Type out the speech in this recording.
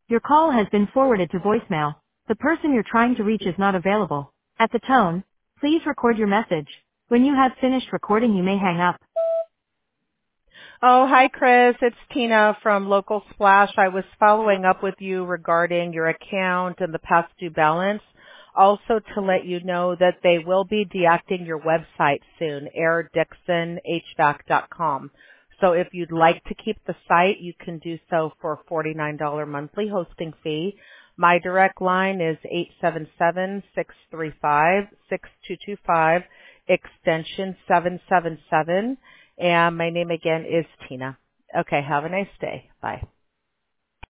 Your call has been forwarded to voicemail. The person you're trying to reach is not available. At the tone, please record your message. When you have finished recording, you may hang up. Oh, hi, Chris. It's Tina from Local Splash. I was following up with you regarding your account and the past due balance. Also to let you know that they will be deactivating your website soon, airdixonhvac.com. So if you'd like to keep the site, you can do so for a $49 monthly hosting fee. My direct line is 877-635-6225, extension 777. And my name again is Tina. Okay, have a nice day. Bye.